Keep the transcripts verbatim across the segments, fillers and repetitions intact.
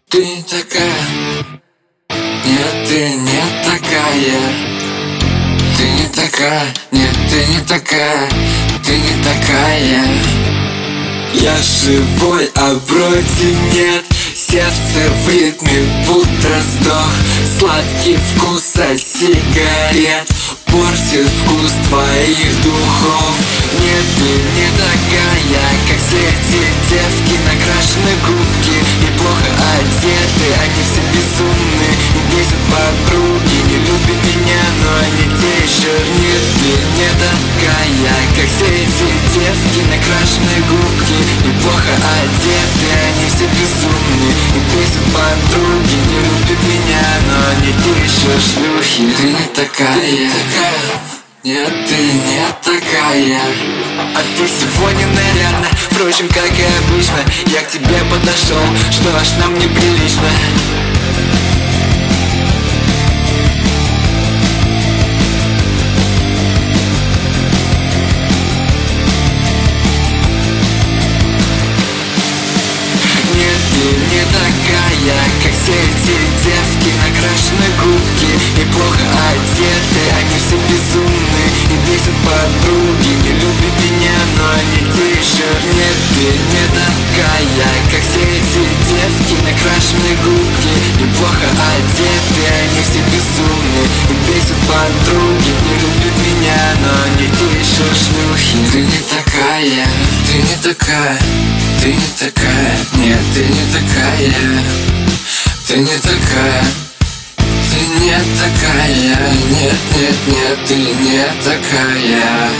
Ты не такая, нет, ты не такая. Ты не такая, нет, ты не такая. Ты не такая. Я живой, а вроде нет. Сердце в ритме, будто сдох. Сладкий вкус от сигарет портит вкус твоих духов. Нет, ты не такая, как все эти девки. Накрашены губки и плохо одеты. Они все безумны и бесят подруги. Не любят меня, но они те еще. Нет, ты не такая, как все эти девки. Накрашены губки и плохо одеты. Они все безумны и бесят подруги. Не любят меня, но они те еще шлюхи. Ты не такая, ты не такая. Нет, ты не такая. А ты сегодня нарядна, впрочем, как и обычно. Я к тебе подошел, что аж нам неприлично. Нет, ты не такая, как все эти девки. Накрашены губки и плохо одеты. Они все безумны и бесят подруги. Не любят меня, но они те еще. Нет, ты не такая, как все эти девки. Накрашены губки и плохо одеты. Они все безумны и бесят подруги. Не любят меня, но они те еще шлюхи. Ты не такая, ты не такая. Ты не такая, нет, ты не такая. Ты не такая. Ты не такая, нет, нет, нет, ты не такая.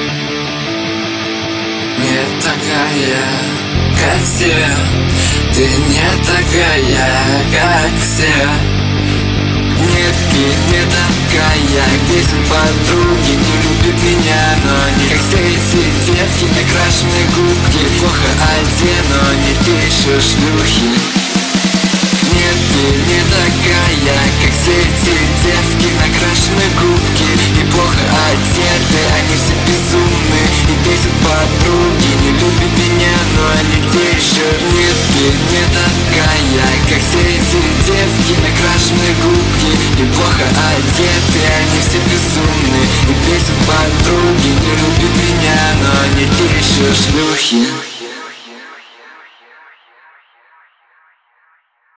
Не такая, как все. Ты не такая, как все. Нет, ты не такая. Бесят подруги, не любят меня, но они как все эти девки. Накрашены губки, плохо одеты, но они те еще шлюхи. Нет, ты не такая, как все эти девки. Накрашены губки и плохо одеты. Они все безумны и бесят подруги. Не любят меня, но они те еще. Нет, ты не такая, как все эти девки. Накрашены губки и плохо одеты. Они все безумны и бесят подруги. Не любят меня, но они те еще шлюхи.